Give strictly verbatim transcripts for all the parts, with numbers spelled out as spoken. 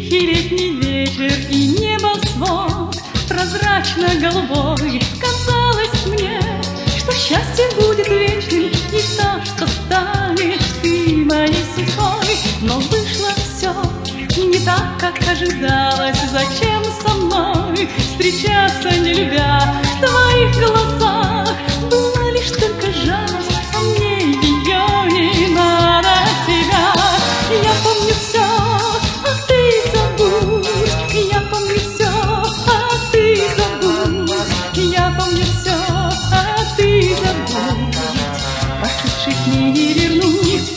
Тихий летний вечер и небосвод прозрачно-голубой. Казалось мне, что счастье будет вечным, и то, что станет ты моей судьбой. Но вышло все не так, как ожидалось. Зачем со мной встречаться, не любя? В твоих глазах была лишь только жалость, а мне ее не надо, тебя. Я помню все, а ты забудь. Я помню все, а ты забудь. Я помню все, а ты забудь. Прошедших дней не вернуть.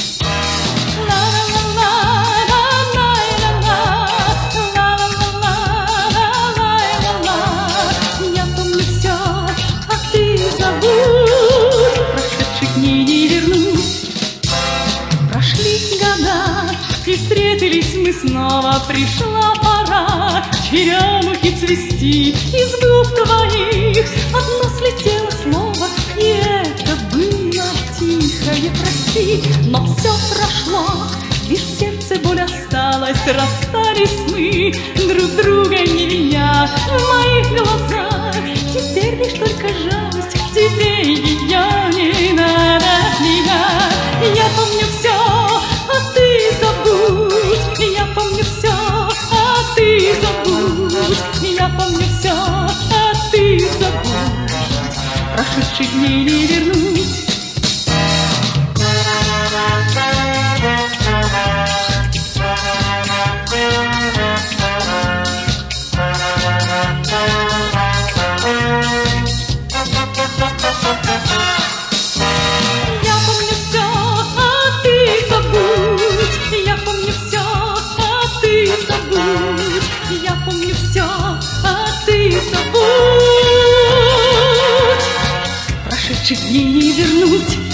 Я помню все, а ты забудь. Прошедших дней не вернуть. Прошлись года, и встретились мы снова. Пришла пора черемухи цвести. Из губ твоих одно слетело слово, и это было тихое прости. Но все прошло, лишь в сердце боль осталась. Расстались мы, друг друга не виня. В моих глазах теперь лишь только жалость, тебе ее не надо, меня. Я помню все, а ты забудь. Я помню все, а ты забудь. Я помню все, а ты забудь. Прошедших дней не вернуть. Я помню все, а ты забудь. Я помню все, а ты забудь. Я помню все, а ты забудь. Прошедших дней не вернуть.